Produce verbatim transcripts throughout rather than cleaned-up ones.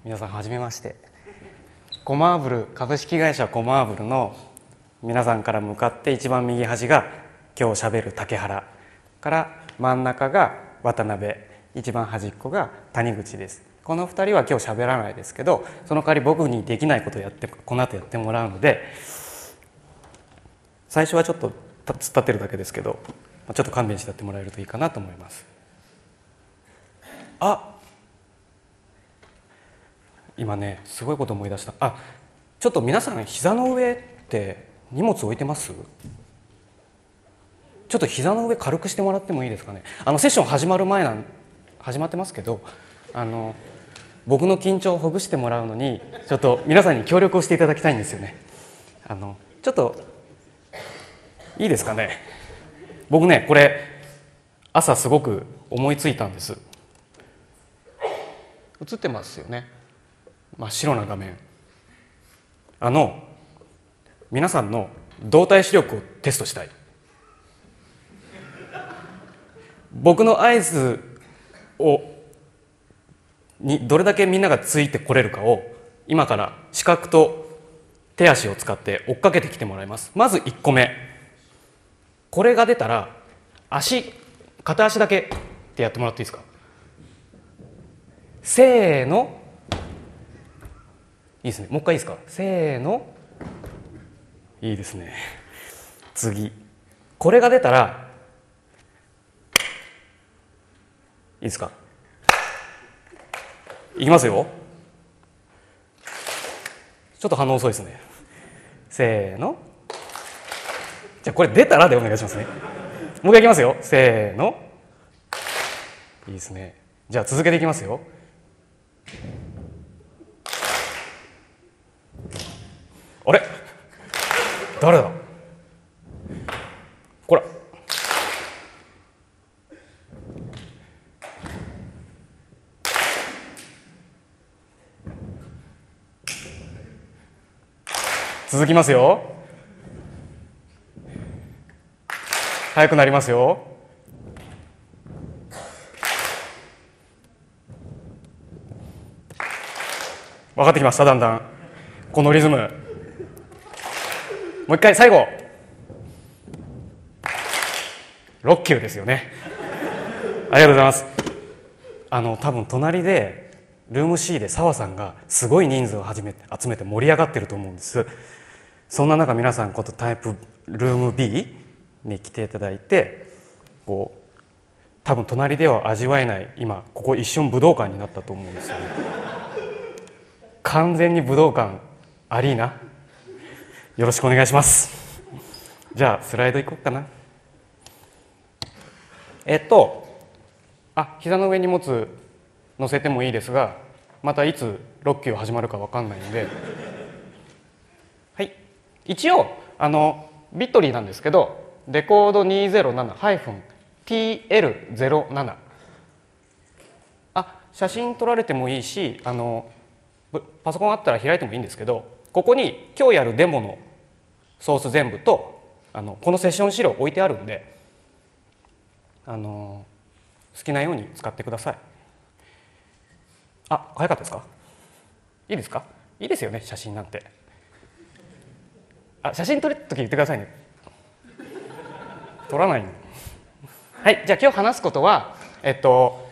皆さんはじめまして。コマーブル株式会社コマーブルの皆さんから向かって一番右端が今日しゃべる竹原から真ん中が渡辺、一番端っこが谷口です。このふたりは今日しゃべらないですけど、その代わり僕にできないことをやってこの後やってもらうので、最初はちょっと突っ立ってるだけですけど、ちょっと勘弁してやってもらえるといいかなと思います。あ、今ねすごいこと思い出した。あ、ちょっと皆さん膝の上って荷物置いてます？ちょっと膝の上軽くしてもらってもいいですかね。あのセッション始まる前なん始まってますけど、あの僕の緊張をほぐしてもらうのにちょっと皆さんに協力をしていただきたいんですよね。あのちょっといいですかね。僕ねこれ朝すごく思いついたんです。映ってますよね。真っ白な画面。あの皆さんの動体視力をテストしたい。僕の合図をにどれだけみんながついてこれるかを今から視覚と手足を使って追っかけてきてもらいます。まずいっこめ、これが出たら足片足だけってやってもらっていいですか。せーの、いいですね。もう一回いいですか。せーの、いいですね。次、これが出たらいいですか。いきますよ。ちょっと反応遅いですね。せーの。じゃあこれ出たらでお願いしますね。もう一回いきますよ。せーの。いいですね。じゃあ続けていきますよ。あれ、誰だ。こら、続きますよ。速くなりますよ。分かってきました。だんだんこのリズム。もう一回最後ろっきゅうですよね。ありがとうございます。あの多分隣でルーム シー で澤さんがすごい人数を始めて集めて盛り上がってると思うんです。そんな中皆さんことタイプルーム ビー に来ていただいて、こう多分隣では味わえない、今ここ一瞬武道館になったと思うんですよね。完全に武道館アリーナ、よろしくお願いします。じゃあスライドいこうかな。えっとあ、膝の上に荷物乗せてもいいですが、またいつろっきゅう始まるか分かんないので、はい、一応あのビットリーなんですけど、レコード にーぜろなな ティーエルゼロなな、 あ、写真撮られてもいいし、あのパソコンあったら開いてもいいんですけど、ここに今日やるデモのソース全部とあのこのセッション資料置いてあるんで、あの好きなように使ってください。あ、早かったですか。いいですか。いいですよね、写真なんて。あ、写真撮るとき言ってくださいね。撮らないの。はい、じゃあ今日話すことはえっと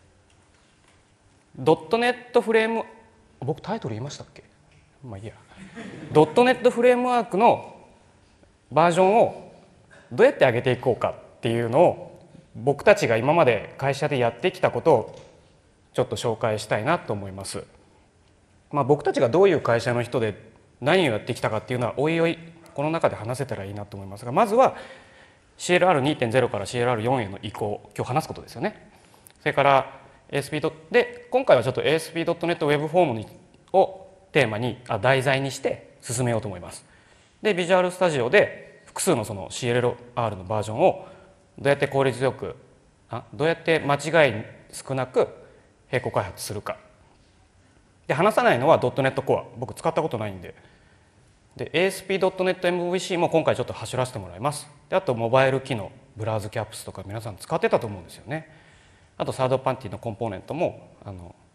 ドットネットフレーム、僕タイトル言いましたっけ。まあいいや。ドットネットフレームワークのバージョンをどうやって上げていこうかっていうのを、僕たちが今まで会社でやってきたことをちょっと紹介したいなと思います。まあ、僕たちがどういう会社の人で何をやってきたかっていうのはおいおいこの中で話せたらいいなと思いますが、まずは シーエルアールにてんゼロ から シーエルアールフォー への移行、今日話すことですよね。それから エーエスピー で今回はちょっと エーエスピードットネット Web フォームをテーマにあ題材にして進めようと思います。で、ビジュアルスタジオで複数のその シーエルアール のバージョンをどうやって効率よく、あどうやって間違い少なく並行開発するか。で、話さないのは ドットネット Core、僕使ったことないんで。で エーエスピードットネットエムブイシー も今回ちょっと走らせてもらいます。で、あとモバイル機能、ブラウズキャップスとか皆さん使ってたと思うんですよね。あとサードパーティーのコンポーネントもあの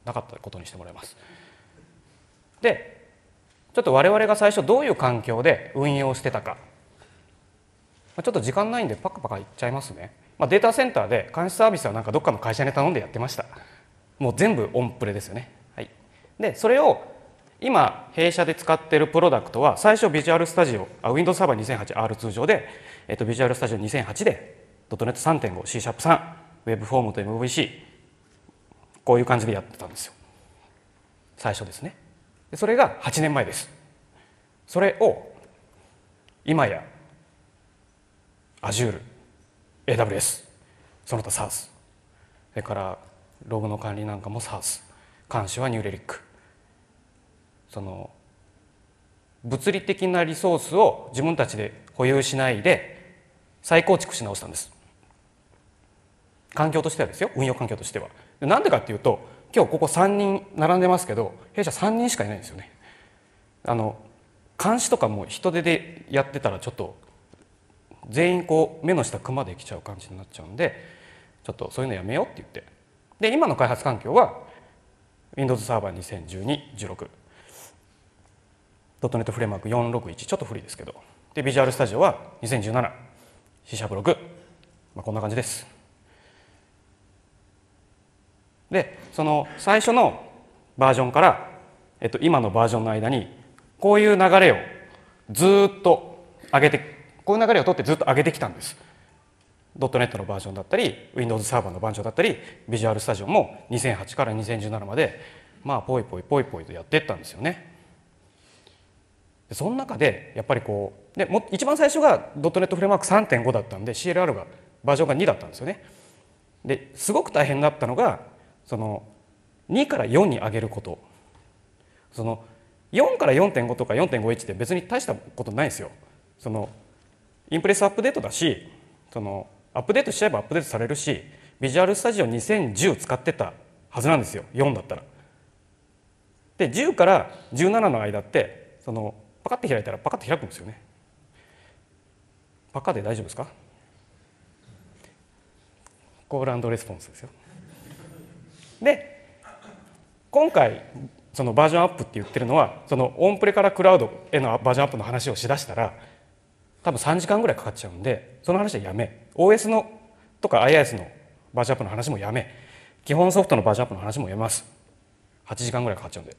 なかったことにしてもらいます。でちょっと我々が最初どういう環境で運用してたか、ちょっと時間ないんでパカパカいっちゃいますね。まあ、データセンターで監視サービスはなんかどっかの会社に頼んでやってました。もう全部オンプレですよね。はい、でそれを今弊社で使っているプロダクトは最初ビジュアルスタジオあ Windows サーバー にせんはちアールツー 上で、えっと、ビジュアルスタジオにせんはちで ドットネットさんてんご C シャープさん Web フォームと エムブイシー こういう感じでやってたんですよ最初ですね。でそれがはちねんまえです。それを今や Azure、エーダブリューエス、その他 SaaS、 それからログの管理なんかも SaaS、 監視はニューレリック、その物理的なリソースを自分たちで保有しないで再構築し直したんです。環境としてはですよ、運用環境としては。なんでかっていうと、今日ここさんにん並んでますけど弊社さんにんしかいないんですよね。あの監視とかも人手でやってたらちょっと全員こう目の下クマできちゃう感じになっちゃうんで、ちょっとそういうのやめようって言って、で今の開発環境は Windows サーバーにせんじゅうに、じゅうろく、ドットネット フレームワークよんろくいち、ちょっと古いですけど、でビジュアルスタジオはにせんじゅうなな、C シャープろく、まあ、こんな感じです。でその最初のバージョンから、えっと、今のバージョンの間にこういう流れをずっと上げて、こういう流れを取ってずっと上げてきたんです。ドットネットのバージョンだったり Windows サーバーのバージョンだったりビジュアルスタジオもにせんはちからにせんじゅうななまでまあポイポイポイポイとやっていったんですよね。でその中でやっぱりこうでも一番最初が ドットネット フレームワーク さんてんご だったんで シーエルアール がバージョンがにだったんですよね。ですごく大変だったのがそのにからよんに上げること。そのよんから よんてんご とか よんてんごいち って別に大したことないんですよ。そのインプレスアップデートだし、そのアップデートしちゃえばアップデートされるし、ビジュアルスタジオにせんじゅう使ってたはずなんですよ、よんだったら。でじゅうからじゅうななの間ってそのパカッて開いたらパカッて開くんですよね。パカで大丈夫ですか？コール&レスポンスですよ。で今回そのバージョンアップって言ってるのはそのオンプレからクラウドへのバージョンアップの話をしだしたら多分さんじかんぐらいかかっちゃうんで、その話はやめ、 オーエス のとか アイアイエス のバージョンアップの話もやめ、基本ソフトのバージョンアップの話もやめます。はちじかんぐらいかかっちゃうんで。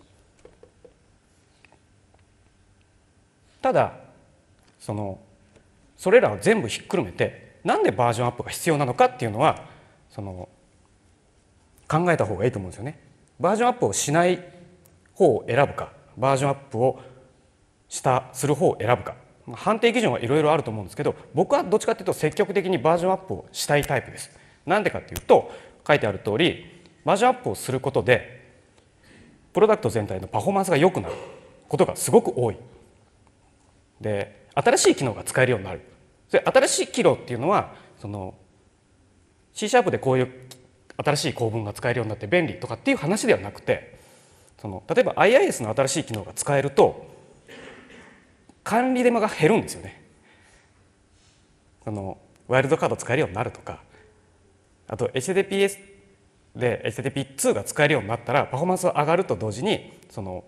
ただそのそれらを全部ひっくるめてなんでバージョンアップが必要なのかっていうのはその考えた方がいいと思うんですよね。バージョンアップをしない方を選ぶか、バージョンアップをしたする方を選ぶか、判定基準はいろいろあると思うんですけど、僕はどっちかというと積極的にバージョンアップをしたいタイプです。なんでかっていうと書いてある通りバージョンアップをすることでプロダクト全体のパフォーマンスが良くなることがすごく多い。で新しい機能が使えるようになる。それ新しい機能っていうのはその C シャープでこういう新しい構文が使えるようになって便利とかっていう話ではなくて、その例えば アイアイエス の新しい機能が使えると管理手間が減るんですよね。そのワイルドカード使えるようになるとか、あと エイチティーティーピーエス で エイチティーティーピーツー が使えるようになったらパフォーマンスが上がると同時にその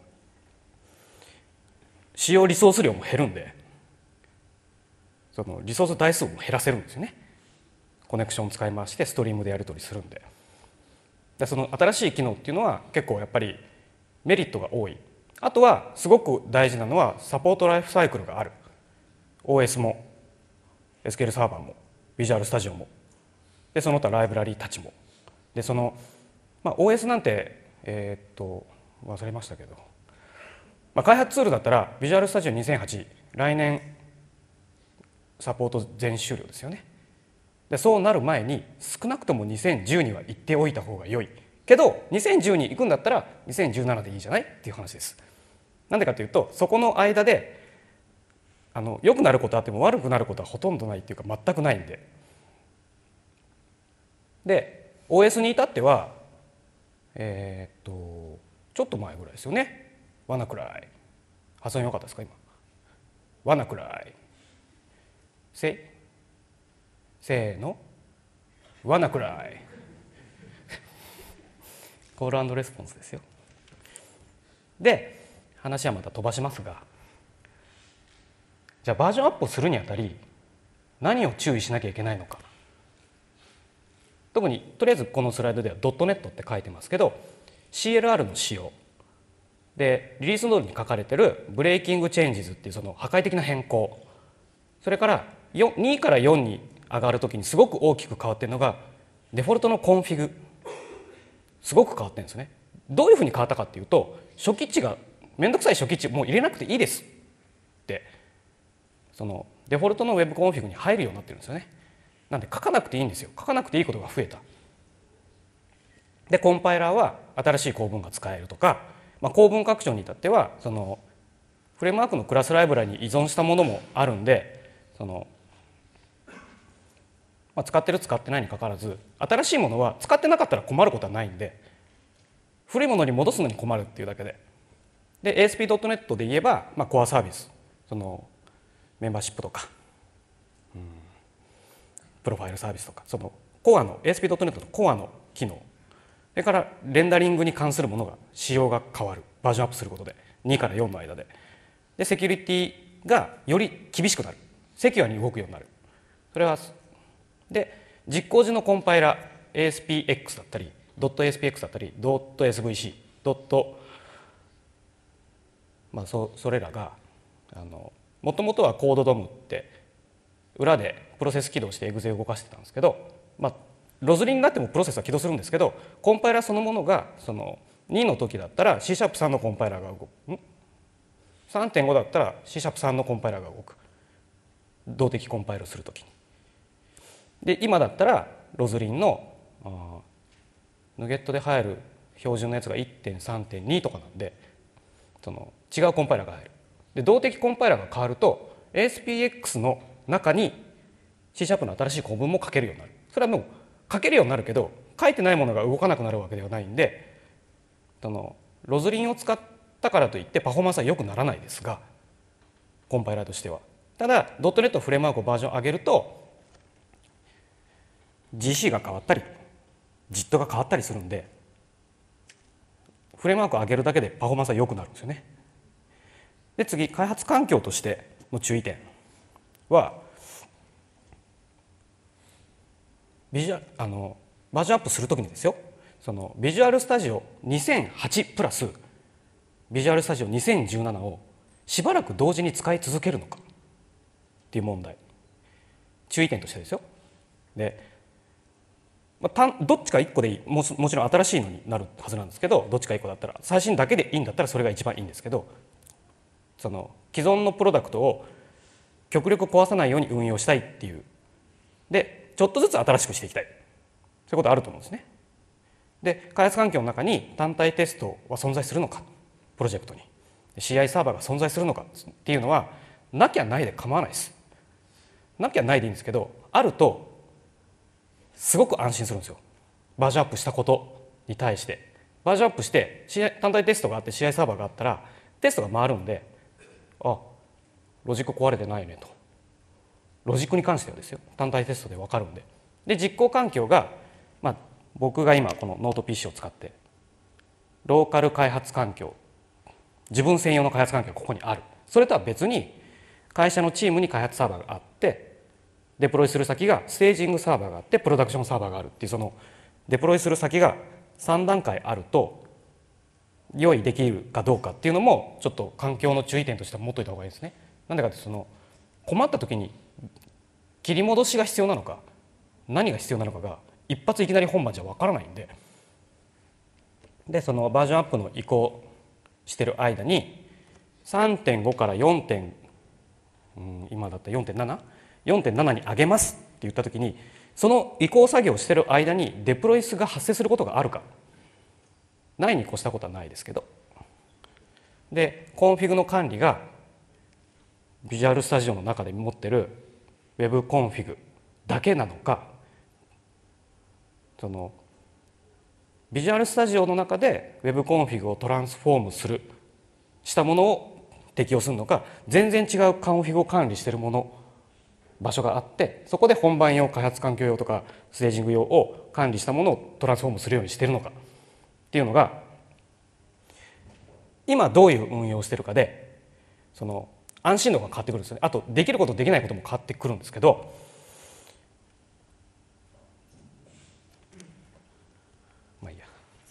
使用リソース量も減るんで、そのリソース台数も減らせるんですよね。コネクションを使い回してストリームでやり取りするんで。でその新しい機能っていうのは結構やっぱりメリットが多い。あとはすごく大事なのはサポートライフサイクルがある。 オーエス も エスキューエル サーバーも Visual Studio もでその他ライブラリーたちもでその、まあ、オーエス なんてえー、っと忘れましたけど、まあ、開発ツールだったら Visual Studio にせんはち来年サポート全終了ですよね。でそうなる前に少なくともにせんじゅうには行っておいた方が良いけどにせんじゅうに行くんだったらにせんじゅうななでいいじゃないっていう話です。なんでかというとそこの間であの良くなることあっても悪くなることはほとんどないっていうか全くないんで。で オーエス に至ってはえー、っとちょっと前ぐらいですよね。ワナクライ発音良かったですか今。ワナクライせせーのワナクライコール&レスポンスですよ。で話はまた飛ばしますが、じゃあバージョンアップをするにあたり何を注意しなきゃいけないのか。特にとりあえずこのスライドでは ドットネット って書いてますけど、 シーエルアール の仕様でリリースノードに書かれてるブレイキングチェンジズっていうその破壊的な変更、それからにからよんに上がるときにすごく大きく変わっているのがデフォルトのコンフィグ、すごく変わってるんですね。どういうふうに変わったかっていうと、初期値がめんどくさい初期値もう入れなくていいですってそのデフォルトの Web コンフィグに入るようになってるんですよね。なんで書かなくていいんですよ。書かなくていいことが増えた。でコンパイラーは新しい構文が使えるとか、まあ、構文拡張に至ってはそのフレームワークのクラスライブラリに依存したものもあるんで、その、まあ、使ってる使ってないにかかわらず新しいものは使ってなかったら困ることはないんで、古いものに戻すのに困るっていうだけで、で エーエスピードットネット で言えば、まあ、コアサービス、そのメンバーシップとか、うん、プロファイルサービスとか、そのコアの エーエスピードットネット のコアの機能、それからレンダリングに関するものが仕様が変わる、バージョンアップすることでにからよんの間で、でセキュリティがより厳しくなる、セキュアに動くようになる。それはで実行時のコンパイラ エーエスピーエックス だったり ドットエーエスピーエックス だったり ドットエスブイシー ドットまあ そ, それらがもともとはコードドムって裏でプロセス起動してエグゼを動かしてたんですけど、まあロズリになってもプロセスは起動するんですけど、コンパイラーそのものがそのにの時だったら シーシャープさん のコンパイラーが動く、 さんてんご だったら シーシャープさん のコンパイラーが動く、動的コンパイルをするときに。で今だったらロズリンのヌゲットで入る標準のやつが いってんさんてんに とかなんで、その違うコンパイラーが入る。で動的コンパイラーが変わると エーエスピーエックス の中に シーシャープ の新しい構文も書けるようになる。それはもう書けるようになるけど書いてないものが動かなくなるわけではないんで、そのロズリンを使ったからといってパフォーマンスは良くならないですが、コンパイラーとしては。ただ ドットネット フレームワークをバージョン上げると ジーシー が変わったり ジット が変わったりするんで、フレームワークを上げるだけでパフォーマンスは良くなるんですよね。で次、開発環境としての注意点は、ビジュアルあのバージョンアップするときにですよ、そのビジュアルスタジオにせんはちプラスビジュアルスタジオにせんじゅうななをしばらく同時に使い続けるのかっていう問題、注意点としてですよ。で、まあ、どっちかいっこでいい、ももちろん新しいのになるはずなんですけど、どっちかいっこだったら最新だけでいいんだったらそれが一番いいんですけど、その既存のプロダクトを極力壊さないように運用したいっていう、でちょっとずつ新しくしていきたい、そういうことあると思うんですね。で開発環境の中に単体テストは存在するのか、プロジェクトに シーアイ サーバーが存在するのかっていうのはなきゃないで構わないです。なきゃないでいいんですけど、あるとすごく安心するんですよ。バージョンアップしたことに対してバージョンアップして シーアイ 単体テストがあって シーアイ サーバーがあったらテストが回るんで、あ、ロジック壊れてないねと、ロジックに関してはですよ、単体テストで分かるんで、で実行環境が、まあ、僕が今このノート ピーシー を使ってローカル開発環境、自分専用の開発環境がここにある。それとは別に会社のチームに開発サーバーがあって、デプロイする先がステージングサーバーがあってプロダクションサーバーがあるっていう、そのデプロイする先がさん段階あると用意できるかどうかっていうのもちょっと環境の注意点としては持っといた方がいいですね。なんでかってその困った時に切り戻しが必要なのか何が必要なのかが一発いきなり本番じゃ分からないんで、でそのバージョンアップの移行してる間に さんてんご から よん. うん、今だったら よんてんなな?よんてんなな に上げますって言った時に、その移行作業をしている間にデプロイスが発生することがあるか、ないに越したことはないですけど、でコンフィグの管理がビジュアルスタジオの中で持ってる Web コンフィグだけなのか、そのビジュアルスタジオの中で Web コンフィグをトランスフォームするしたものを適用するのか、全然違うコンフィグを管理しているもの場所があって、そこで本番用、開発環境用とかステージング用を管理したものをトランスフォームするようにしているのかっっていうのが、今どういう運用をしてるかでその安心度が変わってくるんですよね。あとできることできないことも変わってくるんですけど、まあいいや、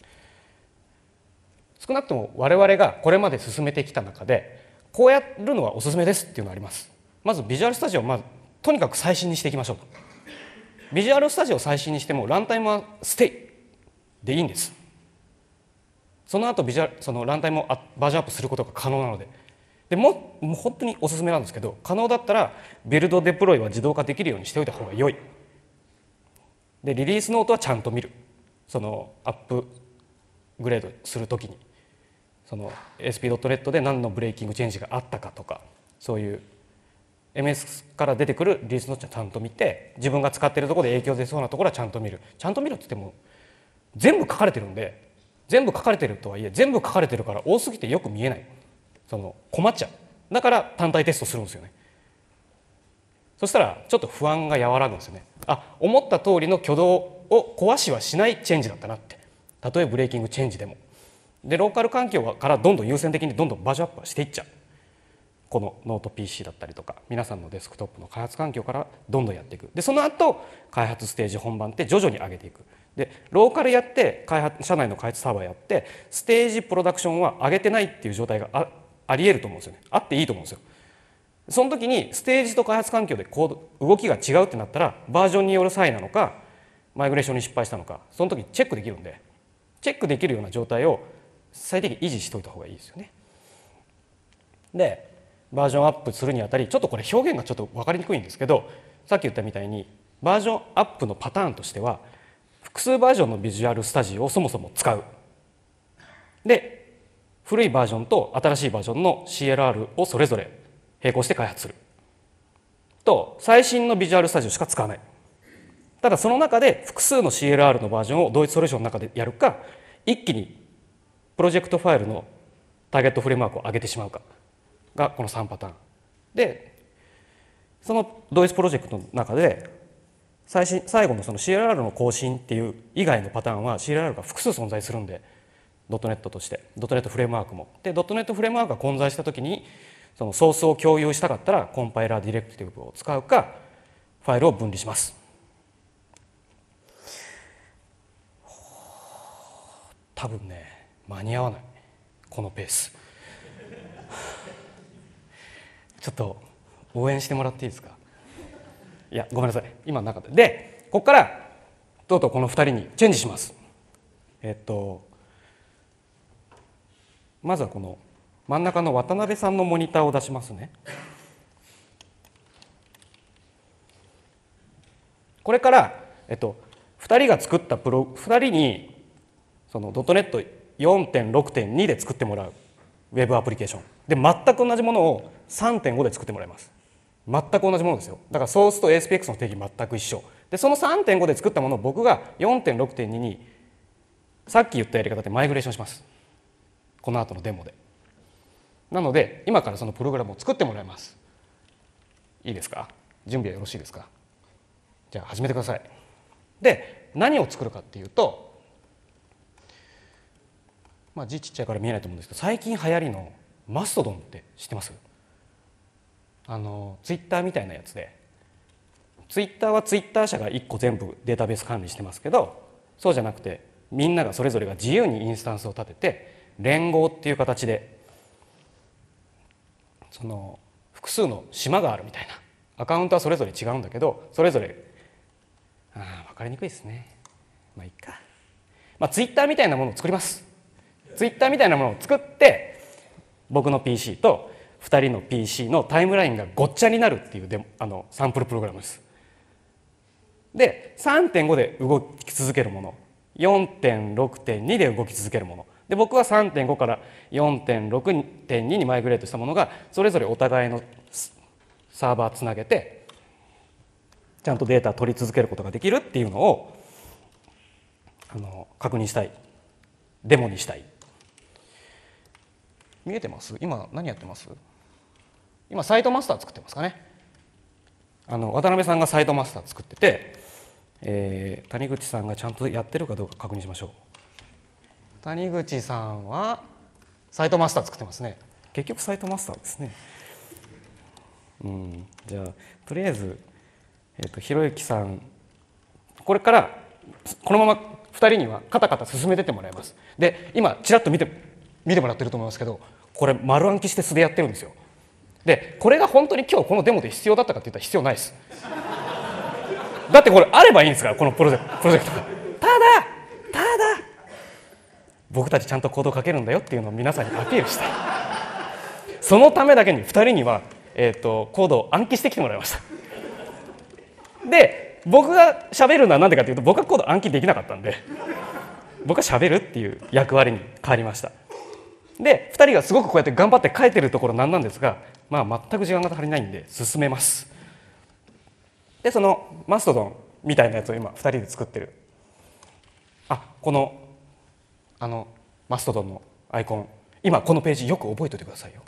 少なくとも我々がこれまで進めてきた中でこうやるのはおすすめですっていうのがあります。まずビジュアルスタジオをまずとにかく最新にしていきましょうと。ビジュアルスタジオを最新にしてもランタイムはステイでいいんです。その後ビジュアルそのランタイムをバージョンアップすることが可能なので、でももう本当におすすめなんですけど、可能だったらビルドデプロイは自動化できるようにしておいた方が良い。でリリースノートはちゃんと見る。そのアップグレードするときにその エーエスピードットネット で何のブレイキングチェンジがあったかとか、そういう エムエス から出てくるリリースノートはちゃんと見て、自分が使っているところで影響出そうなところはちゃんと見る。ちゃんと見るって言っても全部書かれてるんで、全部書かれてるとはいえ全部書かれてるから多すぎてよく見えない、その困っちゃう。だから単体テストするんですよね。そしたらちょっと不安が和らぐんですよね。あ、思った通りの挙動を壊しはしないチェンジだったなって。たとえブレーキングチェンジでも。でローカル環境からどんどん優先的にどんどんバージョンアップはしていっちゃう。このノート ピーシー だったりとか皆さんのデスクトップの開発環境からどんどんやっていく。でその後開発ステージ本番って徐々に上げていく。でローカルやって開発社内の開発サーバーやってステージプロダクションは上げてないっていう状態が あ, ありえると思うんですよね。あっていいと思うんですよ。その時にステージと開発環境でコード動きが違うってなったらバージョンによる差異なのかマイグレーションに失敗したのか、その時チェックできるんで、チェックできるような状態を最低限維持しておいた方がいいですよね。でバージョンアップするにあたりちょっとこれ表現がちょっと分かりにくいんですけど、さっき言ったみたいにバージョンアップのパターンとしては複数バージョンのビジュアルスタジオをそもそも使う。で古いバージョンと新しいバージョンの シーエルアール をそれぞれ並行して開発すると、最新のビジュアルスタジオしか使わない。ただその中で複数の シーエルアール のバージョンを同一ソリューションの中でやるか、一気にプロジェクトファイルのターゲットフレームワークを上げてしまうかがこのさんパターンで、その同一プロジェクトの中で最新最後のその シーエルアール の更新っていう以外のパターンは シーエルアール が複数存在するんで、ドットネットとしてドットネットフレームワークもでドットネットフレームワークが混在したときにそのソースを共有したかったらコンパイラーディレクティブを使うかファイルを分離します。多分ね間に合わないこのペースちょっと応援してもらっていいですか。いやごめんなさい今なかった。でここからとうとうこのふたりにチェンジします。えっとまずはこの真ん中の渡辺さんのモニターを出しますね。これから、えっと、ふたりが作ったプロふたりにそのドットネット よんてんろくてんに で作ってもらうウェブアプリケーションで全く同じものを さんてんご で作ってもらいます。全く同じものですよ。だからソースと エーエスピーエックス の定義全く一緒で、その さんてんご で作ったものを僕が よんてんろくてんに にさっき言ったやり方でマイグレーションします。この後のデモで。なので今からそのプログラムを作ってもらいます。いいですか。準備はよろしいですか。じゃあ始めてください。で何を作るかっていうと、まあ字ちっちゃいから見えないと思うんですけど、最近流行りのマストドンって知ってます？あのツイッターみたいなやつで、ツイッターはツイッター社がいっこ全部データベース管理してますけど、そうじゃなくてみんながそれぞれが自由にインスタンスを立てて連合っていう形でその複数の島があるみたいな、アカウントはそれぞれ違うんだけどそれぞれあ分かりにくいですね。まあいいか。まあツイッターみたいなものを作ります。ツイッターみたいなものを作って僕の ピーシー とふたりの ピーシー のタイムラインがごっちゃになるっていうデモあのサンプルプログラムです。で さんてんご で動き続けるもの、 よんてんろくてんに で動き続けるもので、僕は さんてんご から よんてんろくてんに にマイグレートしたものがそれぞれお互いのサーバーつなげてちゃんとデータ取り続けることができるっていうのをあの確認したい、デモにしたい。見えてます？今何やってます？今サイトマスター作ってますかね。あの渡辺さんがサイトマスター作ってて、えー、谷口さんがちゃんとやってるかどうか確認しましょう。 谷口さんはサイトマスター作ってますね。結局サイトマスターですね。うん、じゃあとりあえず、えー、とひろゆきさん、これからこのままふたりにはカタカタ進めてってもらいます。で今ちらっと見て見てもらってると思いますけど、これ丸暗記して素でやってるんですよ。でこれが本当に今日このデモで必要だったかって言ったら必要ないです。だってこれあればいいんですから、このプロジェクトプロジェクトが。ただただ僕たちちゃんとコード書けるんだよっていうのを皆さんにアピールしたい。そのためだけにふたりには、えー、とコードを暗記してきてもらいました。で僕が喋るのは何でかというと、僕はコード暗記できなかったんで、僕は喋るっていう役割に変わりました。でふたりがすごくこうやって頑張って書いてるところなんなんですが、まあ、全く時間が足りないんで進めます。でそのマストドンみたいなやつを今ふたりで作ってる。あこのあのマストドンのアイコン、今このページよく覚えておいてくださいよ。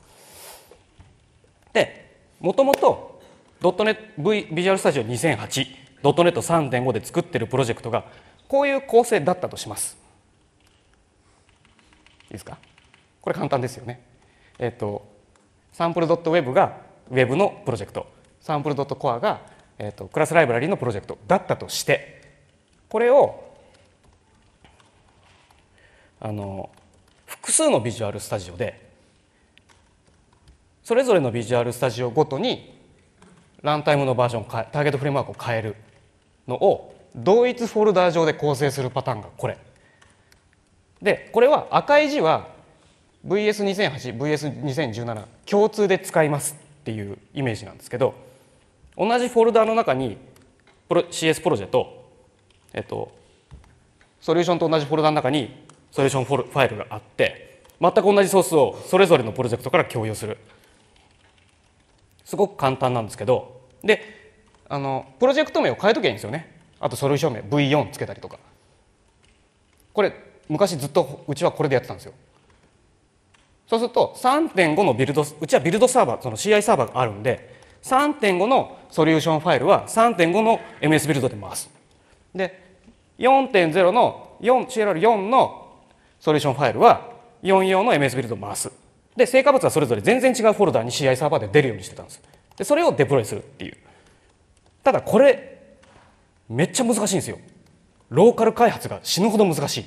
でもともと ドットネット V ビジュアルスタジオにせんはち ドットネット さんてんご で作ってるプロジェクトがこういう構成だったとします。いいですか。これ簡単ですよね。えっとサンプル .web が Web のプロジェクト、サンプル .core が、えっと、クラスライブラリのプロジェクトだったとして、これをあの複数のビジュアルスタジオでそれぞれのビジュアルスタジオごとにランタイムのバージョン、ターゲットフレームワークを変えるのを同一フォルダー上で構成するパターンがこれで、これは赤い字は ブイエスにせんはち、ブイエスにせんじゅうなな 共通で使いますっていうイメージなんですけど、同じフォルダーの中に シーエス プロジェと、えっと、ソリューションと同じフォルダーの中にソリューションファイルがあって、全く同じソースをそれぞれのプロジェクトから共有する。すごく簡単なんですけど、であのプロジェクト名を変えときゃいいんですよね。あとソリューション名 ブイよん つけたりとか。これ昔ずっとうちはこれでやってたんですよ。そうすると さんてんご のビルド、うちはビルドサーバー、その シーアイ サーバーがあるんで さんてんご のソリューションファイルは さんてんご の エムエス ビルドで回す。で よんてんゼロ の シーエルアールよん のソリューションファイルはよんじゅうよんの エムエス ビルドを回す。で成果物はそれぞれ全然違うフォルダに シーアイ サーバーで出るようにしてたんです。でそれをデプロイするっていう。ただこれめっちゃ難しいんですよ。ローカル開発が死ぬほど難しい。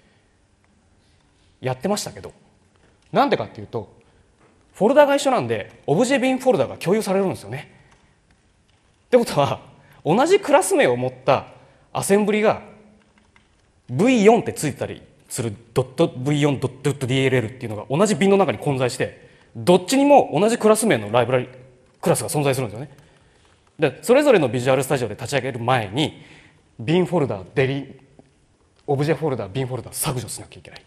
やってましたけど、なんでかっていうとフォルダが一緒なんでオブジェビンフォルダが共有されるんですよね。ってことは同じクラス名を持ったアセンブリが ブイよん ってついてたりする .ブイよん ドット ディーエルエル っていうのが同じビンの中に混在して、どっちにも同じクラス名のライブラリクラスが存在するんですよね。でそれぞれのビジュアルスタジオで立ち上げる前にビンフォルダ、デリオブジェフォルダ、ビンフォルダ削除しなきゃいけない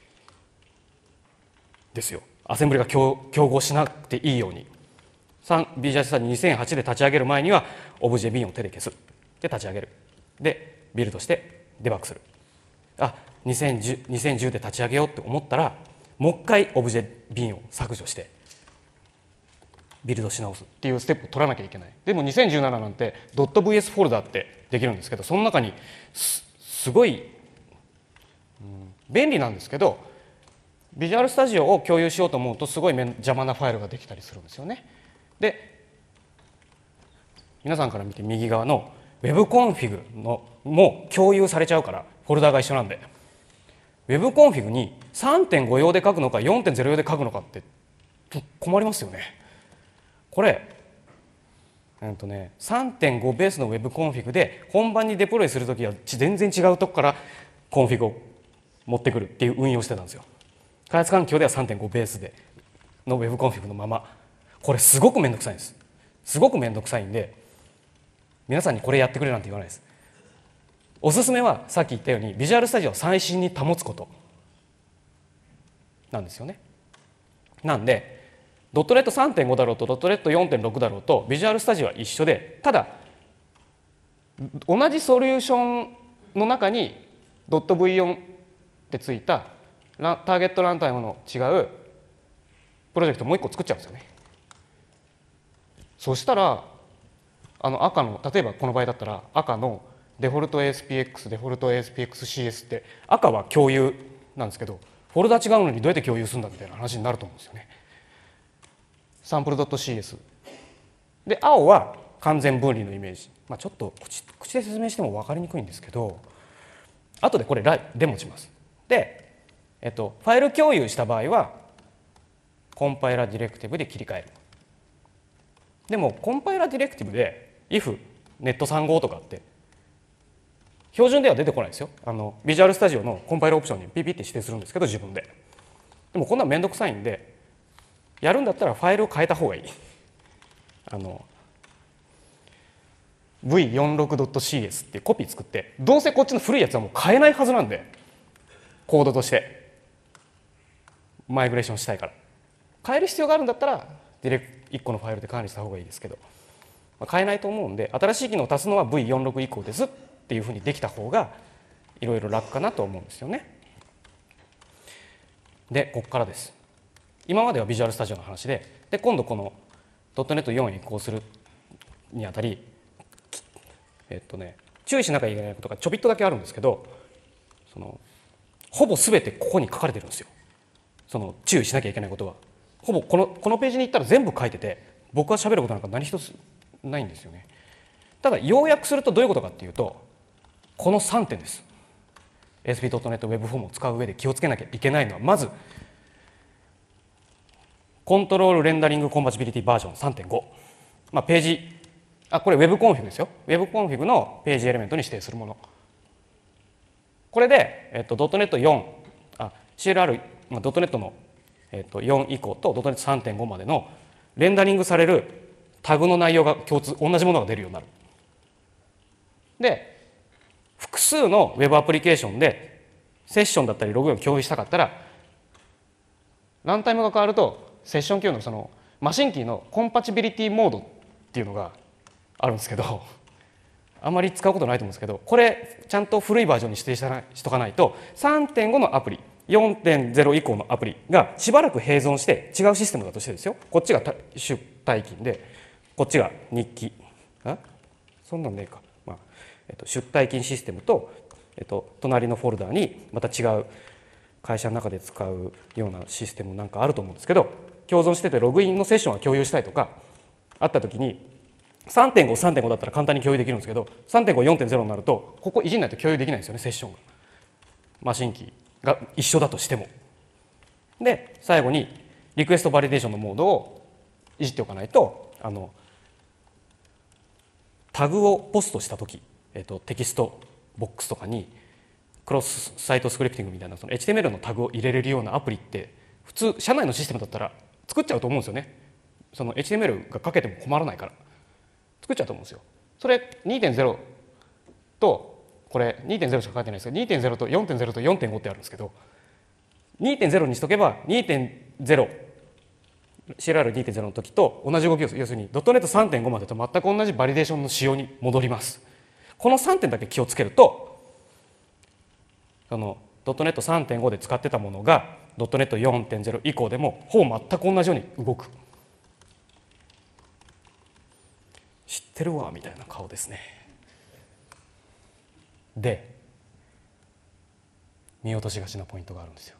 ですよ。アセンブリが競合しなくていいように。ビジュアルスタジオにせんはちで立ち上げる前にはオブジェビンを手で消す。で立ち上げる。でビルドしてデバッグする。あにせんじゅう、にせんじゅうで立ち上げようって思ったらもう一回オブジェビンを削除してビルドし直すっていうステップを取らなきゃいけない。でもにせんじゅうなななんて .vs フォルダってできるんですけど、その中に す, すごい、うん、便利なんですけど、ビジュアルスタジオを共有しようと思うとすごい邪魔なファイルができたりするんですよね。で皆さんから見て右側の WebConfig のも共有されちゃうから、フォルダが一緒なんで WebConfig に さんてんご 用で書くのか よんてんゼロ 用で書くのかって困りますよね。これ、うんとね、さんてんご ベースの WebConfig で本番にデプロイするときは全然違うとこからコンフィグを持ってくるっていう運用してたんですよ。開発環境では さんてんご ベースでの WebConfig のまま。これすごくめんどくさいんです。すごくめんどくさいんで皆さんにこれやってくれなんて言わないです。おすすめはさっき言ったようにビジュアルスタジオを最新に保つことなんですよね。なんでドットネット さんてんご だろうとドットネット よんてんろく だろうとビジュアルスタジオは一緒で、ただ同じソリューションの中に .ブイよん ってついたターゲットランタイムの違うプロジェクトをもう一個作っちゃうんですよね。そしたらあの赤の、例えばこの場合だったら赤のデフォルト エーエスピーエックス、デフォルト エーエスピーエックスシーエス って赤は共有なんですけど、フォルダ違うのにどうやって共有するんだみたいな話になると思うんですよね。サンプル .cs で、青は完全分離のイメージ、まあ、ちょっと口口で説明しても分かりにくいんですけど、後でこれデモします。で、えっと、ファイル共有した場合はコンパイラディレクティブで切り替える。でもコンパイラディレクティブで if ネットさんじゅうごとかって標準では出てこないですよ。あのビジュアルスタジオのコンパイルオプションにピピって指定するんですけど、自分で。でもこんなのめんどくさいんで、やるんだったらファイルを変えた方がいい。あの ブイよんじゅうろくドットシーエス っていうコピー作って、どうせこっちの古いやつはもう変えないはずなんで、コードとしてマイグレーションしたいから、変える必要があるんだったらディレクいっこのファイルで管理した方がいいですけど、まあ、変えないと思うんで、新しい機能を足すのは ブイよんじゅうろく 以降ですっていうふうにできた方がいろいろ楽かなと思うんですよね。で、ここからです。今まではビジュアルスタジオの話で、で今度この ドットネットよん へ移行するにあたり、えっとね、注意しなきゃいけないことがちょびっとだけあるんですけど、そのほぼ全てここに書かれてるんですよ。その注意しなきゃいけないことはほぼこのこのページに行ったら全部書いてて、僕は喋ることなんか何一つないんですよね。ただ要約するとどういうことかっていうと、このさんてんです。 エーエスピー ドットネット ウェブフォームを使う上で気をつけなきゃいけないのは、まずコントロールレンダリングコンパチビリティバージョン さんてんご、まあ、ページあこれ Web コンフィグですよ。 Web コンフィグのページエレメントに指定するもの。これで、えっと、ドットネットよん あ シーエルアール、まあ、ドットネットの、えっと、よん以降と ドットネットさんてんご までのレンダリングされるタグの内容が共通同じものが出るようになる。で複数の Web アプリケーションでセッションだったりログインを共有したかったら、ランタイムが変わるとセッションキーのそのマシンキーのコンパチビリティモードっていうのがあるんですけど、あまり使うことないと思うんですけど、これちゃんと古いバージョンに指定しとかないと さんてんご のアプリ よんてんゼロ 以降のアプリがしばらく併存して違うシステムだとしてですよ、こっちが出退勤でこっちが日記、あそんなんねえか、まあえっと、出退勤システムと、えっと、隣のフォルダにまた違う会社の中で使うようなシステムなんかあると思うんですけど、共存しててログインのセッションは共有したいとかあった時に さんてんご、さんてんご だったら簡単に共有できるんですけど、 さんてんご、よんてんゼロ になるとここいじんないと共有できないんですよね、セッションが。マシンキーが一緒だとしても。で最後にリクエストバリデーションのモードをいじっておかないと、あのタグをポストした時、えっと、テキストボックスとかにクロスサイトスクリプティングみたいなその エイチティーエムエル のタグを入れれるようなアプリって普通社内のシステムだったら作っちゃうと思うんですよね。その エイチティーエムエル が書けても困らないから作っちゃうと思うんですよ。それ にてんゼロ とこれ にてんゼロ しか書いてないですけど にてんゼロ と よんてんゼロ と よんてんご ってあるんですけど、 にてんゼロ にしとけば にてんゼロ シーエルアールにてんゼロ の時と同じ動きをする。要するに ドットネットさんてんご までと全く同じバリデーションの仕様に戻ります。このさんてんだけ気をつけると、その ドットネットさんてんご で使ってたものが ドットネットよんてんゼロ 以降でもほぼ全く同じように動く。知ってるわみたいな顔ですね。で見落としがちなポイントがあるんですよ。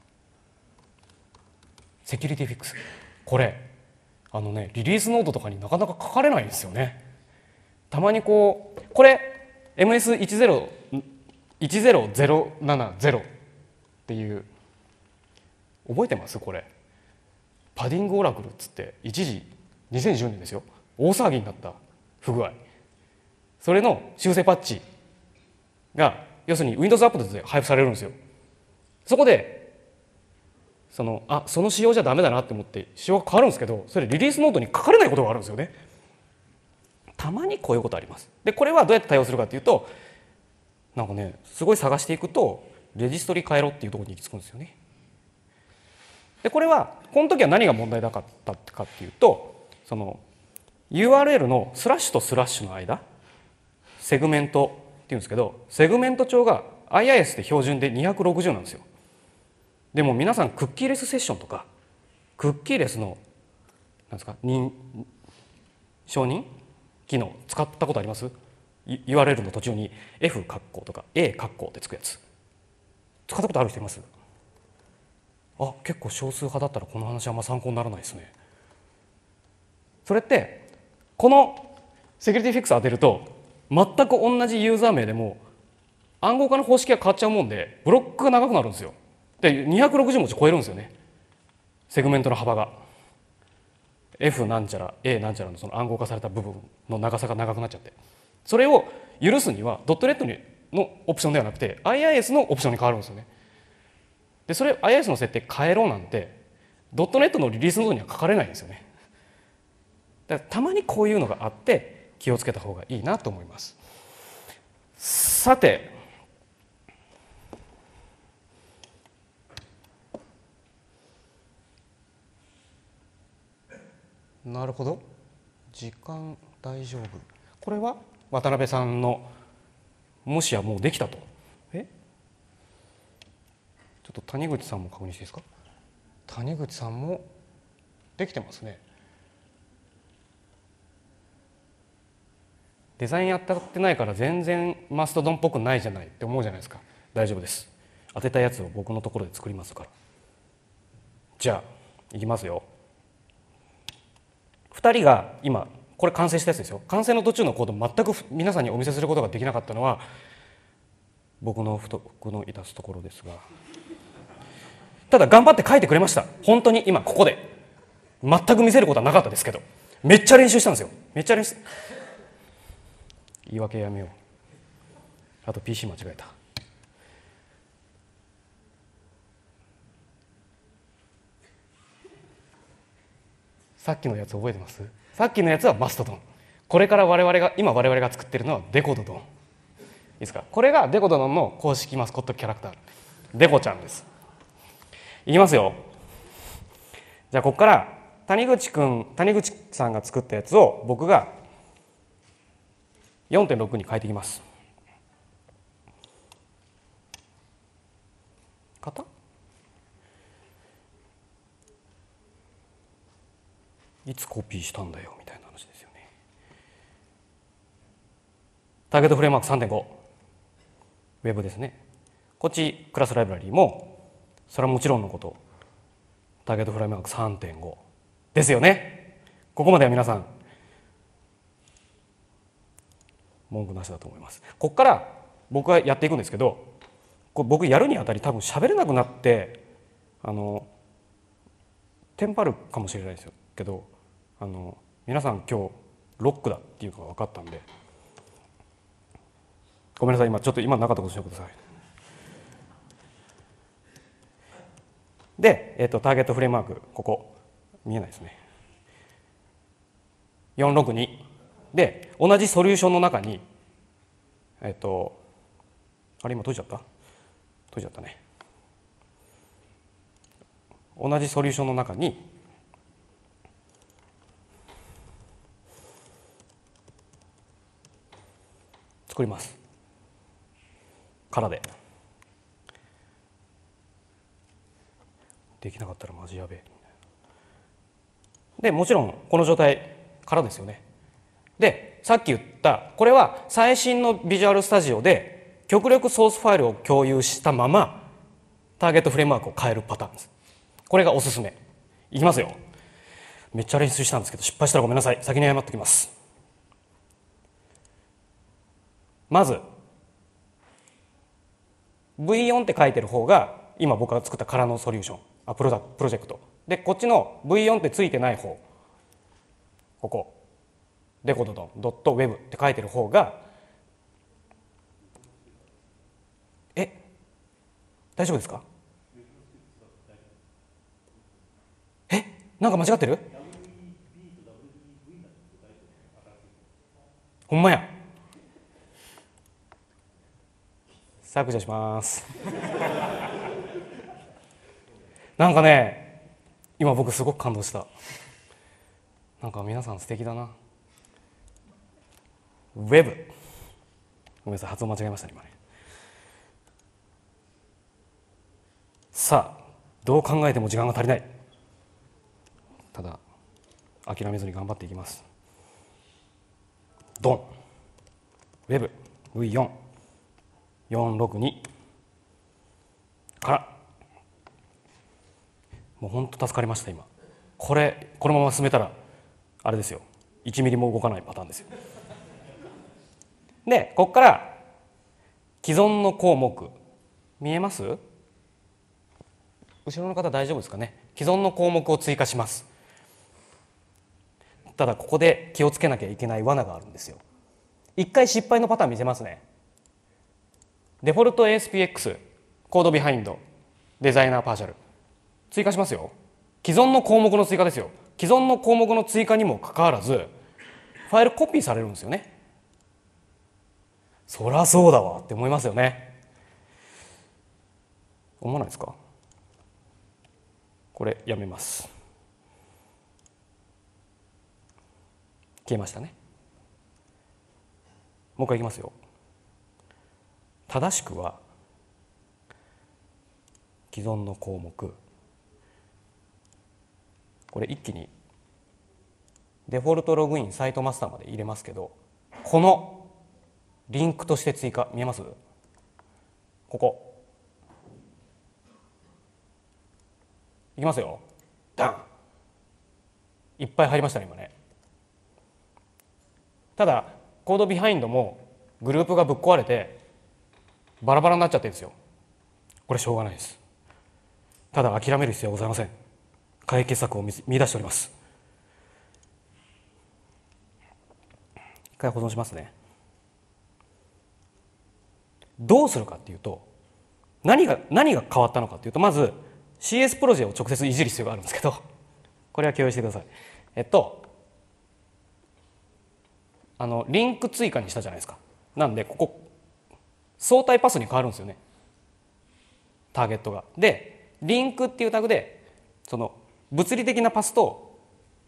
セキュリティフィックス、これあのねリリースノートとかになかなか書かれないんですよね。たまにこうこれ エムエスいちゼロ いちゼロゼロななゼロ っていう覚えてます？これパディングオラクルっつって一時にせんじゅうねんですよ、大騒ぎになった不具合、それの修正パッチが要するに Windows アップデートで配布されるんですよ。そこでそのあその仕様じゃダメだなって思って仕様が変わるんですけど、それリリースノートに書かれないことがあるんですよね。たまにこういうことあります。でこれはどうやって対応するかっていうと、なんかねすごい探していくとレジストリ変えろっていうところに行き着くんですよね。でこれはこの時は何が問題だったかっていうと、その ユーアールエル のスラッシュとスラッシュの間セグメントっていうんですけど、セグメント帳が アイアイエス で標準でにひゃくろくじゅうなんですよ。でも皆さんクッキーレスセッションとかクッキーレスのなんですか認承認機能使ったことあります？ ユーアールエル の途中に F 括弧とか A 括弧ってつくやつ使ったことある人います？ あ、結構少数派だったらこの話あんま参考にならないですね。それってこのセキュリティフィックス当てると全く同じユーザー名でも暗号化の方式が変わっちゃうもんでブロックが長くなるんですよ。でにひゃくろくじゅう文字超えるんですよね、セグメントの幅が。 F なんちゃら A なんちゃらのその暗号化された部分の長さが長くなっちゃって、それを許すにはドットネットのオプションではなくて アイアイエス のオプションに変わるんですよね。でそれ アイアイエス の設定変えろなんてドットネットのリリースノードには書かれないんですよね。だからたまにこういうのがあって気をつけた方がいいなと思います。さてなるほど、時間大丈夫。これは渡辺さんのもしやもうできたと。えちょっと谷口さんも確認していいですか。谷口さんもできてますね。デザインやってないから全然マストドンっぽくないじゃないって思うじゃないですか。大丈夫です。当てたやつを僕のところで作りますから。じゃあいきますよ。ふたりが今これ完成したやつですよ。完成の途中のコード全く皆さんにお見せすることができなかったのは僕の不徳の致すところですが、ただ頑張って書いてくれました。本当に今ここで全く見せることはなかったですけどめっちゃ練習したんですよ。めっちゃ練習。言い訳やめよう。あと ピーシー 間違えた。さっきのやつ覚えてます？さっきのやつはマストドン。これから我々が今我々が作ってるのはデコドドン。いいですか？これがデコドドンの公式マスコットキャラクターデコちゃんです。いきますよ。じゃあここから谷口くん谷口さんが作ったやつを僕が よんてんろく に変えていきます。型いつコピーしたんだよみたいな話ですよね。ターゲットフレームワーク さんてんご ウェブですね。こっちクラスライブラリーもそれはもちろんのことターゲットフレームワーク さんてんご ですよね。ここまでは皆さん文句なしだと思います。ここから僕はやっていくんですけど、これ僕やるにあたり多分喋れなくなってあのテンパるかもしれないですけど、あの皆さん今日ロックだっていうのが分かったんでごめんなさい。今ちょっと今なかったことしてください。で、えー、とターゲットフレームワークここ見えないですね。よんろくにで同じソリューションの中にえっ、ー、とあれ今閉じちゃった閉じちゃったね。同じソリューションの中に作りますからで。できなかったらマジやべえ。でもちろんこの状態からですよね。でさっき言ったこれは最新のビジュアルスタジオで極力ソースファイルを共有したままターゲットフレームワークを変えるパターンです。これがおすすめ。いきますよ。めっちゃ練習したんですけど失敗したらごめんなさい。先に謝っておきます。まず ブイよん って書いてる方が今僕が作った空のソリューションあプロダプロジェクトで、こっちの ブイよん ってついてない方ここデコドドンドットウェブって書いてる方がえ大丈夫ですか？えなんか間違ってる？ほんまや。削除しますなんかね今僕すごく感動した。なんか皆さん素敵だな。ウェブごめんなさい発音間違えましたね今ね。さあどう考えても時間が足りない。ただ諦めずに頑張っていきます。ドンウェブ ブイよん よんろくにからもう本当助かりました。今これこのまま進めたらあれですよ、いちミリも動かないパターンですよ。でここから既存の項目見えます？後ろの方大丈夫ですかね。既存の項目を追加します。ただここで気をつけなきゃいけない罠があるんですよ。一回失敗のパターン見せますね。デフォルト エーエスピーエックス コードビハインドデザイナーパーシャル追加しますよ。既存の項目の追加ですよ。既存の項目の追加にもかかわらずファイルコピーされるんですよね。そりゃそうだわって思いますよね。思わないですか？これやめます。消えましたね。もう一回いきますよ。正しくは既存の項目、これ一気にデフォルトログインサイトマスターまで入れますけど、このリンクとして追加見えます？ここいきますよ。ダン、いっぱい入りましたね今ね。ただコードビハインドもグループがぶっ壊れてバラバラになっちゃってるんですよ。これしょうがないです。ただ諦める必要はございません。解決策を見出しております。一回保存しますね。どうするかっていうと、何が何が変わったのかっていうと、まず シーエス プロジェを直接いじる必要があるんですけど、これは共有してください。えっとあのリンク追加にしたじゃないですか。なんでここ相対パスに変わるんですよね、ターゲットが。でリンクっていうタグでその物理的なパスと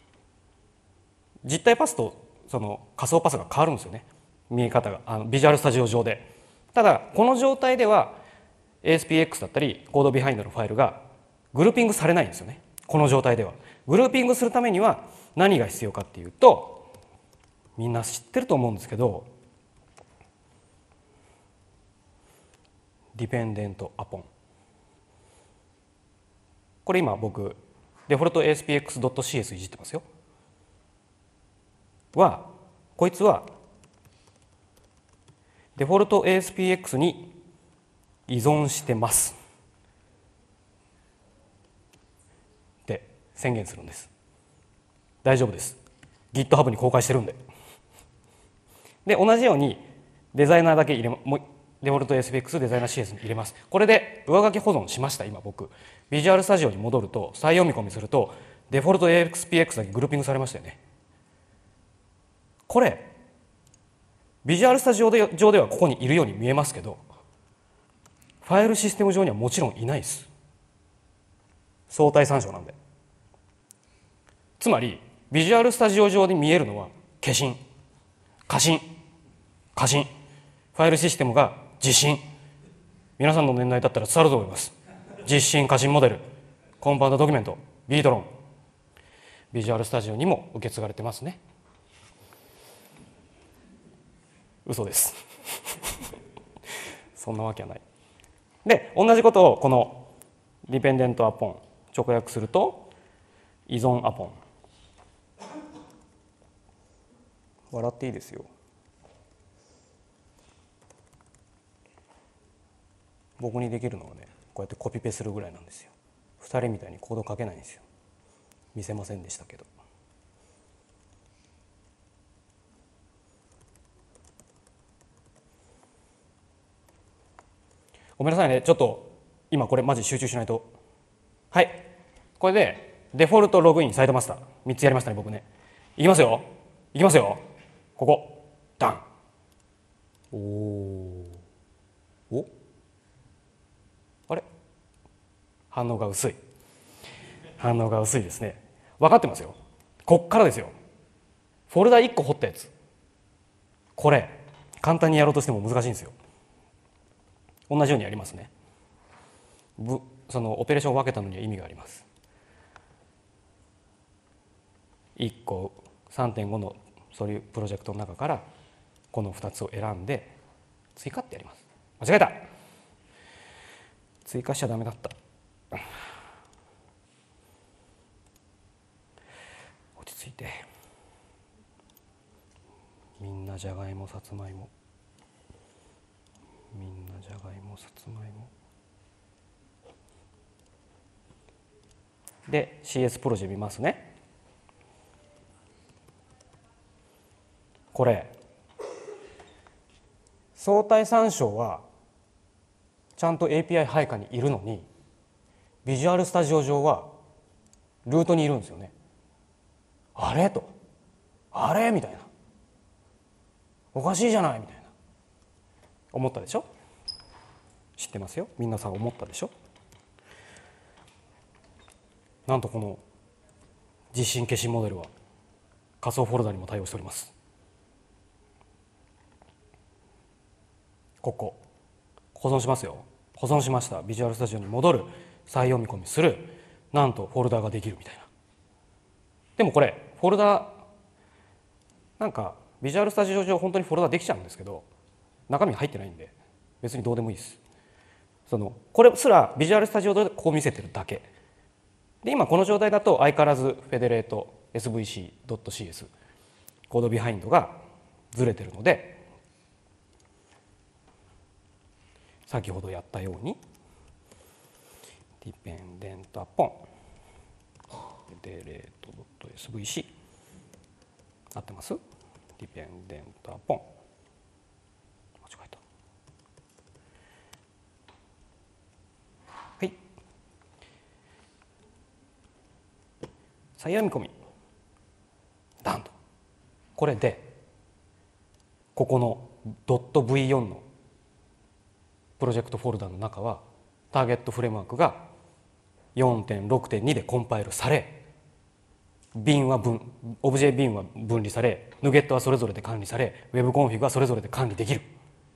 実体パスとその仮想パスが変わるんですよね、見え方があのビジュアルスタジオ上で。ただこの状態では エーエスピーエックス だったりコードビハインドのファイルがグルーピングされないんですよね。この状態ではグルーピングするためには何が必要かっていうと、みんな知ってると思うんですけど、ディペンデントアポン、これ今僕デフォルト エーエスピーエックスドットシーエス いじってますよ。はこいつはデフォルト エーエスピーエックス に依存してますって宣言するんです。大丈夫です、 GitHub に公開してるんで。で同じようにデザイナーだけ入れもうデフォルト エーエスピーエックス デザイナー シーエス に入れます。これで上書き保存しました。今僕ビジュアルスタジオに戻ると再読み込みするとデフォルト エーエスピーエックス だけグルーピングされましたよね。これビジュアルスタジオで上ではここにいるように見えますけど、ファイルシステム上にはもちろんいないです。相対参照なんで。つまりビジュアルスタジオ上で見えるのは消印、過信、過信、ファイルシステムが実信。皆さんの年代だったら伝わると思います。実信過信モデル、コンパウンドドキュメント、ビートロン、ビジュアルスタジオにも受け継がれてますね。嘘ですそんなわけはない。で同じことをこのディペンデントアポン直訳すると依存アポン。笑っていいですよ。僕にできるのはね、こうやってコピペするぐらいなんですよ。ふたりみたいにコード書けないんですよ。見せませんでしたけど。ごめんなさいね、ちょっと今これマジ集中しないと。はい、これでデフォルトログインサイトマスターみっつやりましたね僕ね。いきますよ、いきますよ。ここダン。おお、あれ反応が薄い、反応が薄いですね。分かってますよ。こっからですよ。フォルダいっこ掘ったやつ、これ簡単にやろうとしても難しいんですよ。同じようにやりますね。ぶそのオペレーションを分けたのには意味があります。いっこ さんてんご のそういうプロジェクトの中からこのふたつを選んで追加ってやります。間違えた、追加しちゃダメだった。 ついて、みんなじゃがいもさつまいも、みんなじゃがいもさつまいもで シーエス プロジェ見ますね。これ相対参照はちゃんと エーピーアイ 配下にいるのに、ビジュアルスタジオ上はルートにいるんですよね。あれと、あれみたいな、おかしいじゃないみたいな思ったでしょ。知ってますよ、皆さん思ったでしょ。なんとこの実進消しモデルは仮想フォルダにも対応しております。ここ保存しますよ。保存しました。ビジュアルスタジオに戻る、再読み込みする、なんとフォルダができるみたいな。でもこれフォルダなんかビジュアルスタジオ上本当にフォルダできちゃうんですけど、中身入ってないんで別にどうでもいいです。そのこれすらビジュアルスタジオでこう見せてるだけで、今この状態だと相変わらずフェデレート エスブイシードットシーエス コードビハインドがずれてるので、先ほどやったようにディペンデントアポンフェデレート ドットエスブイシー 合ってます？ディペンデントアポン、間違えた。はい、再読み込みダンと、これでここの ドットブイフォー のプロジェクトフォルダの中はターゲットフレームワークが よんてんろくてんに でコンパイルされ、bin は分オブジェ bin は分離され、ヌゲットはそれぞれで管理され、ウェブコンフィグはそれぞれで管理できる、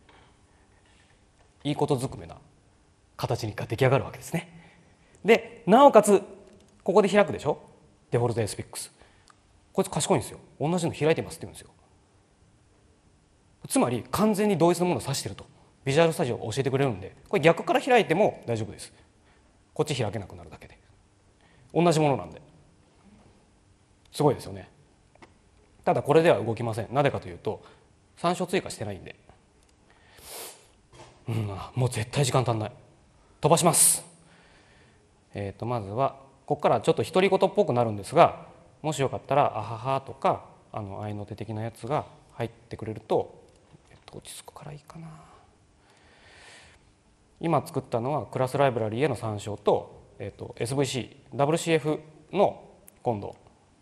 いいことずくめな形が出来上がるわけですね。でなおかつここで開くでしょ、デフォルト エスピックス、こいつ賢いんですよ。同じの開いてますって言うんですよ。つまり完全に同一のものを指しているとビジュアルスタジオが教えてくれるんで、これ逆から開いても大丈夫です。こっち開けなくなるだけで同じものなんで、すごいですよね。ただこれでは動きません。なぜかというと参照追加してないんで、うん、もう絶対時間足んない。飛ばします。えー、とまずはここからちょっと独り言っぽくなるんですが、もしよかったら「あはは」とかあの合いの手的なやつが入ってくれると、えっと、落ち着くからいいかな。今作ったのはクラスライブラリへの参照と、えっと、エスブイシー、ダブリューシーエフ の今度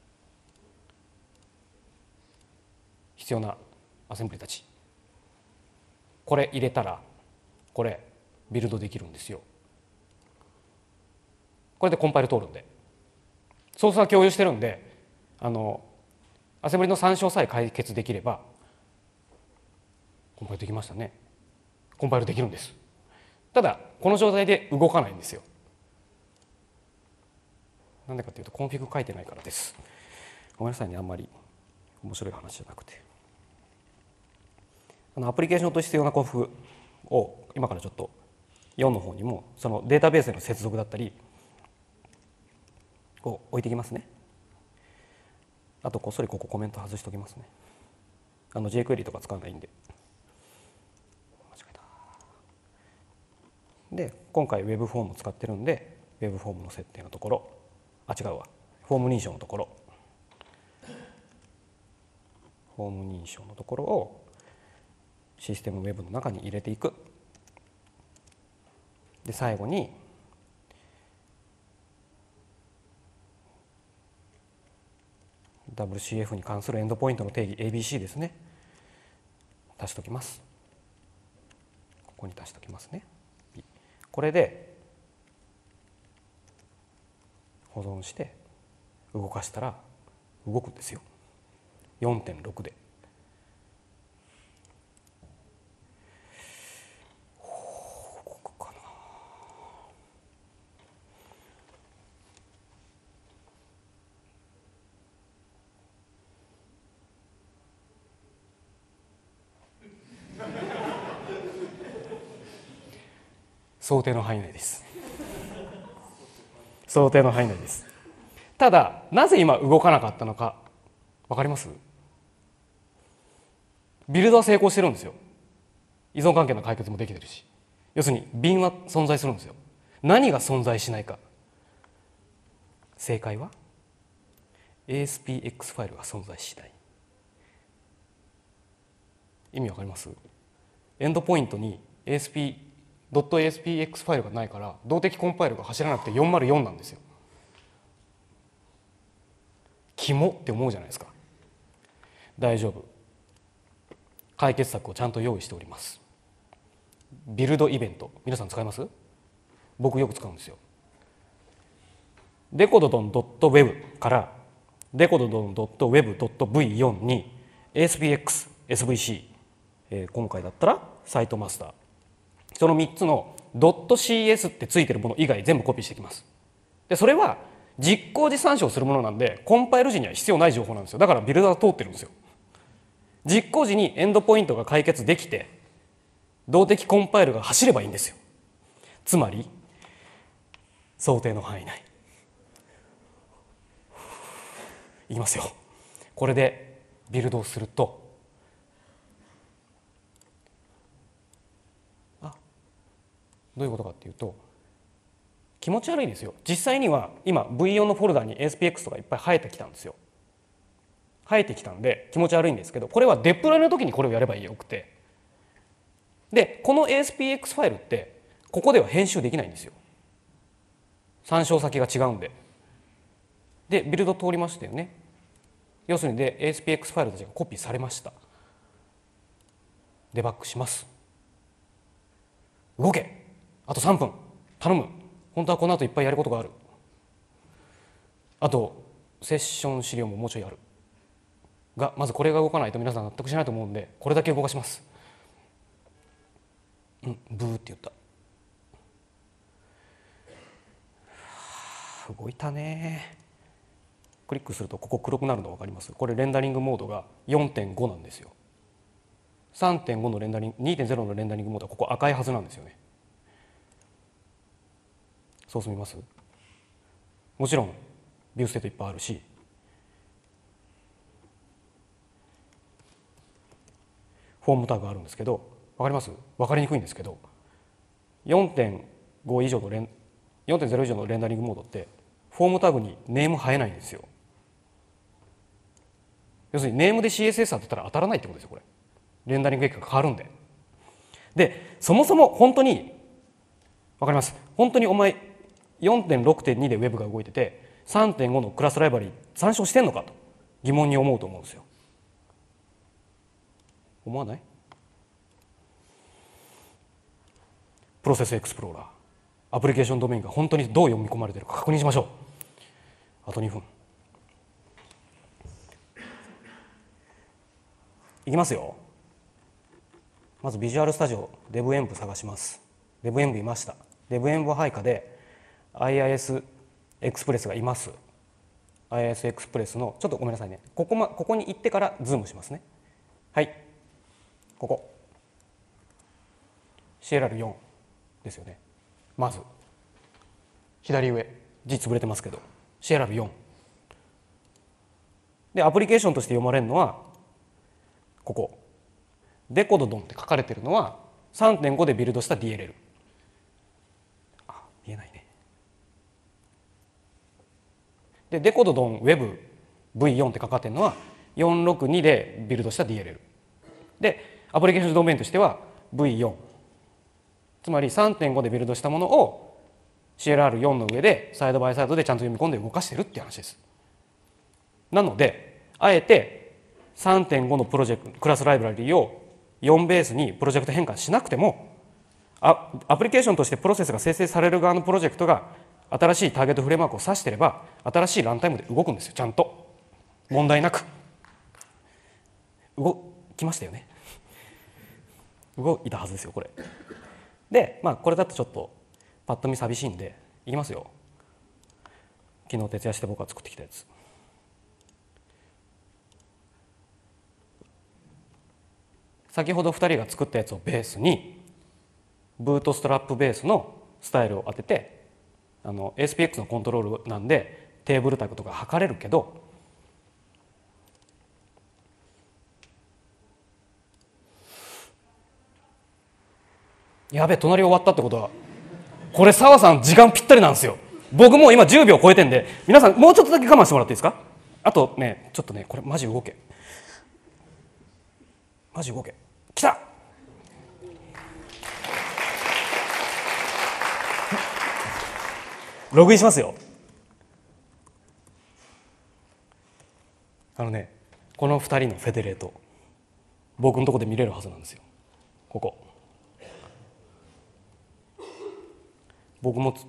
必要なアセンブリたち、これ入れたらこれビルドできるんですよ。これでコンパイル通るんで、ソースは共有してるんで、あのアセンブリの参照さえ解決できればコンパイルできましたね。コンパイルできるんです。ただこの状態で動かないんですよ。なんでかというとコンフィグ書いてないからです。ごめんなさいね、あんまり面白い話じゃなくて。あのアプリケーションと必要なコンフグを今からちょっとよんの方にもそのデータベースへの接続だったりを置いてきますね。あとこっそりここコメント外しておきますね。あの ジェイクエリー とか使わないんで。間違えた。で今回 Web フォームを使ってるんで Web フォームの設定のところ、あ違うわ、フォーム認証のところフォーム認証のところをシステム Web の中に入れていく。で最後にダブリューシーエフ に関するエンドポイントの定義 エービーシー ですね、足しておきます。ここに足しておきますね。これで保存して動かしたら動くんですよ。 よんてんろく で動くかな。想定の範囲内です。想定の範囲内です。ただなぜ今動かなかったのかわかります？ビルドは成功してるんですよ。依存関係の解決もできてるし、要するに瓶は存在するんですよ。何が存在しないか。正解は エーエスピーエックス ファイルが存在しない。意味わかります？エンドポイントに エーエスピードットエーエスピーエックス ファイルがないから動的コンパイルが走らなくてよんまるよんなんですよ。キモって思うじゃないですか。大丈夫。解決策をちゃんと用意しております。ビルドイベント、皆さん使います？僕よく使うんですよ。デコドドン .web からデコドドン .web.ブイよん に エーエスピーエックス、エスブイシー、えー、今回だったらサイトマスター、そのみっつの .cs ってついてるもの以外全部コピーしてきます。でそれは実行時参照するものなんでコンパイル時には必要ない情報なんですよ。だからビルダー通ってるんですよ。実行時にエンドポイントが解決できて動的コンパイルが走ればいいんですよ。つまり想定の範囲内。いきますよ。これでビルドをすると、あ、どういうことかっていうと、気持ち悪いですよ。実際には今 ブイよん のフォルダに エーエスピーエックス とかいっぱい生えてきたんですよ。生えてきたんで気持ち悪いんですけど、これはデプロイの時にこれをやればよくて、でこの エーエスピーエックス ファイルってここでは編集できないんですよ。参照先が違うんで。でビルド通りましたよね。要するにで エーエスピーエックス ファイルたちがコピーされました。デバッグします。動け、あとさんぷん頼む。本当はこの後いっぱいやることがある。あとセッション資料ももうちょいあるが、まずこれが動かないと皆さん納得しないと思うんで、これだけ動かします。うん、ブーって言った。動いたね。クリックするとここ黒くなるの分かります？これレンダリングモードが よんてんご なんですよ。さんてんご のレンダリング にてんゼロ のレンダリングモードはここ赤いはずなんですよね。そうすみます？もちろんビューステートいっぱいあるし、フォームタグがあるんですけど、分かります？分かりにくいんですけど よんてんご 以上のレン よんてんゼロ 以上のレンダリングモードってフォームタグにネーム生えないんですよ。要するにネームで シーエスエス 当てたら当たらないってことですよ。これレンダリング結果が変わるんで。でそもそも本当に分かります？本当にお前 よんてんろくてんに で Web が動いてて さんてんご のクラスライブラリ参照してんのかと疑問に思うと思うんですよ。思わない？プロセスエクスプローラー、アプリケーションドメインが本当にどう読み込まれているか確認しましょう。あとにふん。いきますよ。まずビジュアルスタジオデブエンブ探します。デブエンブいました。デブエンブ配下で アイアイエス エクスプレスがいます。 アイアイエス エクスプレスのちょっとごめんなさいね、ここ、ま、ここに行ってからズームしますね。はい、ここ シーエルアールよん ですよね。まず左上字潰れてますけど シーエルアールよん でアプリケーションとして読まれるのはここデコドドンって書かれてるのは さんてんご でビルドした ディーエルエル。 あ、見えないね。でデコドドン Web ブイよん ってかかってるのはよんろくにでビルドした ディーエルエル でアプリケーションドメインとしては ブイよん、 つまり さんてんご でビルドしたものを シーエルアールよん の上でサイドバイサイドでちゃんと読み込んで動かしてるっていう話です。なのであえて さんてんご のプロジェクトクラスライブラリをよんベースにプロジェクト変換しなくても、アプリケーションとしてプロセスが生成される側のプロジェクトが新しいターゲットフレームワークを指していれば新しいランタイムで動くんですよ。ちゃんと問題なく動きましたよね。動いたはずですよこれで。まあこれだとちょっとパッと見寂しいんでいきますよ。昨日徹夜して僕が作ってきたやつ。先ほどふたりが作ったやつをベースにブートストラップベースのスタイルを当てて、あの エーエスピーエックス のコントロールなんでテーブルタグとか測れるけど、 やべえ、隣終わったってことはこれ澤さん時間ぴったりなんですよ。僕もう今じゅうびょう超えてんで、皆さんもうちょっとだけ我慢してもらっていいですか。あとね、ちょっとね、これマジ動けマジ動けきた。ログインしますよ。あのね、このふたりのフェデレート、僕のとこで見れるはずなんですよ。ここ僕も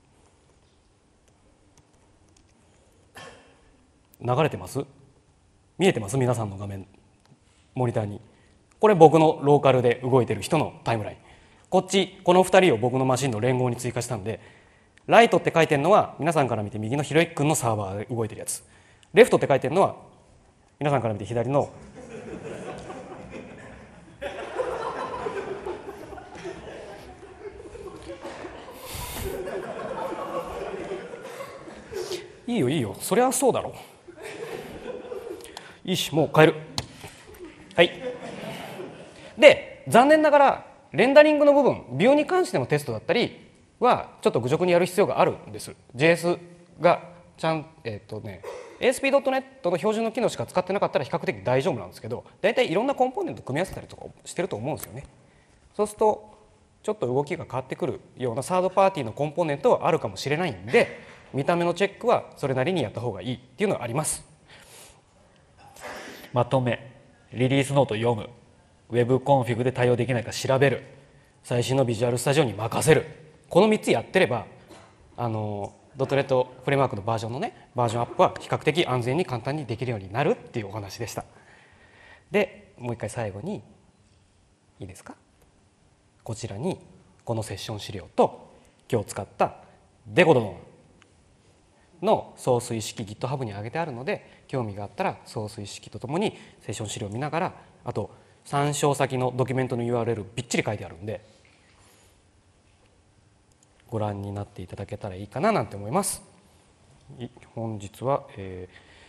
流れてます？見えてます？皆さんの画面モニターに。これ僕のローカルで動いてる人のタイムライン。こっちこのふたりを僕のマシンの連合に追加したんで、ライトって書いてるのは皆さんから見て右のひろゆきくんのサーバーで動いてるやつ、レフトって書いてるのは皆さんから見て左のいいよいいよ、そりゃそうだろう。いいし、もう変える。はい。で、残念ながらレンダリングの部分、ビューに関してのテストだったりはちょっと愚直にやる必要があるんです。 ジェイエス がちゃんえっとね エーエスピードットネット の標準の機能しか使ってなかったら比較的大丈夫なんですけど、大体いろんなコンポーネント組み合わせたりとかしてると思うんですよね。そうするとちょっと動きが変わってくるようなサードパーティーのコンポーネントはあるかもしれないんで、見た目のチェックはそれなりにやった方がいいっていうのはあります。まとめ、リリースノート読む、ウェブコンフィグで対応できないか調べる、最新のビジュアルスタジオに任せる、このみっつやってればあのドットネットフレームワークのバージョンのねバージョンアップは比較的安全に簡単にできるようになるっていうお話でした。でもう一回最後にいいですか。こちらにこのセッション資料と今日使ったデコドドンのソース意識 GitHub に上げてあるので、興味があったらソース意識とともにセッション資料を見ながら、あと参照先のドキュメントの ユーアールエル びっちり書いてあるんでご覧になっていただけたらいいかななんて思います。本日は、え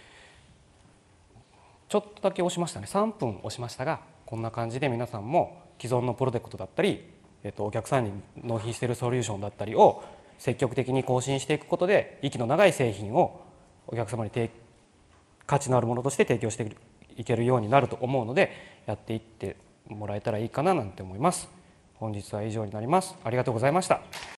ー、ちょっとだけ押しましたね。さんぷん押しましたが、こんな感じで皆さんも既存のプロジェクトだったり、えー、とお客さんに納品しているソリューションだったりを積極的に更新していくことで、息の長い製品をお客様に価値のあるものとして提供していけるようになると思うので、やっていってもらえたらいいかななんて思います。本日は以上になります。ありがとうございました。